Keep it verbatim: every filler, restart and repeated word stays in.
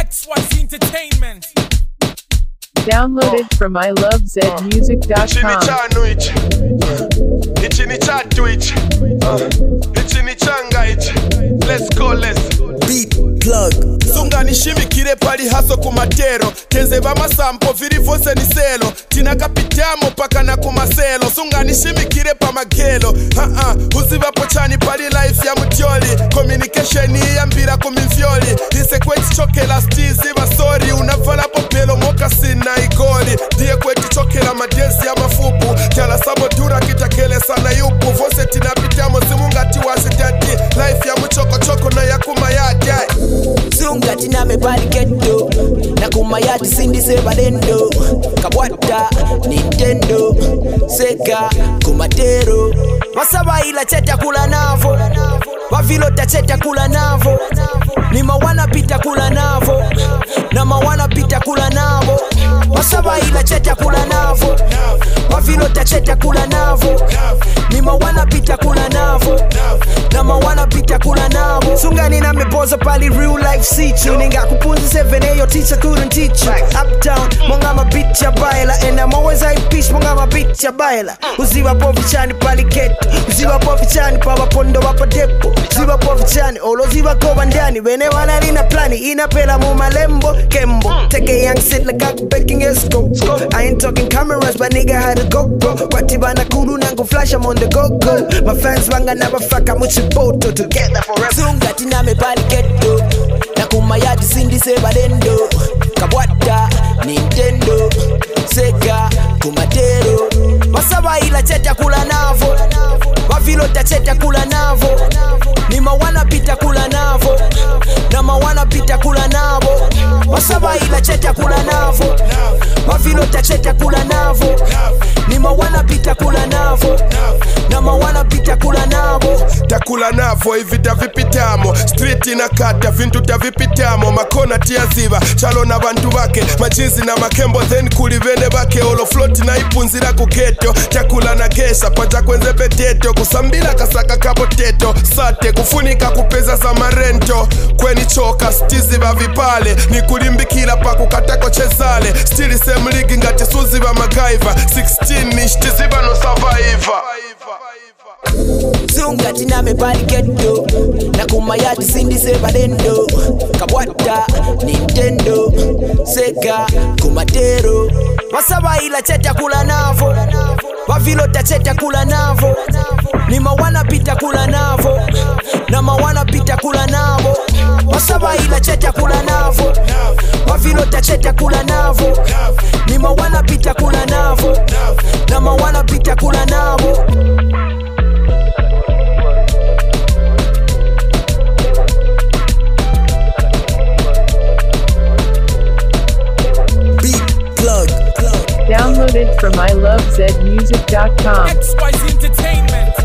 X Y Z Entertainment. Downloaded oh. from I love Z music dot com. Ichi ni chatu ichi. Ichi ni changa ichi. Let's go, let's beat plug. Sunga nishimikire pali haso kumatero. Tenze ba masampo viri vose ni selo. Tina kapitiamo paka na kumaselo. Sunga nishimikire pa magelo. Ha-ha, uziva pochani pali life ya mutioli. Communication ya mbira kumimfioli. Ise kweti choke la stizi basori. Unavala popelo moka sina igoli. Die kweti choke la madezi ya mafupu. Jala sabotura kitakele sana yupu. Vose tina pitiamo simunga tiwasi dati. Life ya mchoko choko na ya kumayadi. Sunga tina me bali ghetto. Na kumayadi sindi se balendo. Kabwata, Nintendo, Sega, Kumatero. Masaba ila cheta kula navo. Wavilota cheta kula navo. Ni mawana pita kula navo. Na mawana pita kula navo. Masaba ila cheta kula navo. Wavilota cheta kula navo. Ni mawana pita kula navo. Na mawana pita kula navo. Sunga nina mepoza pali real life situ. Ninga kupunzi seven A your teacher couldn't teach you. Uptown, monga ma beat ya baila. And I'm always I peace, monga ma beat ya baila. Uziwa po vichani pali keto. Uziwa po vichani pa wapondo wapa depo. Uziwa po vichani, olo ziwa koba ndani. Wene wana lina plani, inapela mu malembo Kembo, take a young sit like a baking esco. I ain't talking cameras, but nigga had a GoPro. Watiba na kuru nango flash, I'm on the go-go. My fans wanga never fuck, I'm with your photo. Together forever. Sunga tina me pali keto. Na kumayadi sindi se balendo. Kabwata, Nintendo, Sega, Kumatero. Masaba ila cheta kula navo. Wavilota cheta kula navo. Ni mawana pita kula navo. Na mawana pita kula navo. Masaba ila cheta kula navo. Wavilota cheta kula navo. Ni mawana pita kula navo. Na mawana pita kula navo. Takula navo hivi tavipitamo. Street inakata vintu tavipitamo. Makona tia ziva chalo na bantu bake. Majinzi na makembo then kulivene bake. Olo float na ipunzira kuketo. Chakula na kesha paja kwenze peteto. Kusambila kasaka kapoteto. Sate kufunika kupeza za marento. Kweni choka stizi ba vipale. Ni kulimbikila pa kukatako chezale. Stili same ligi ngati suzi ba magaiva. sixteen ni shtizi ba no survivor. Sunga tina me bali ghetto. Na kumayadi sindi se balendo. Kabwata, Nintendo, Sega, Kumatero. Masaba ila cheta kula navo. Wavilota cheta kula navo. Ni mawana pita kula navo. Na mawana pita kula navo. Masaba ila cheta kula navo. Wavilota cheta kula navo. Ni mawana pita kula navo. Na mawana pita kula navo. Downloaded from I love Z music dot com. X Y Z Entertainment.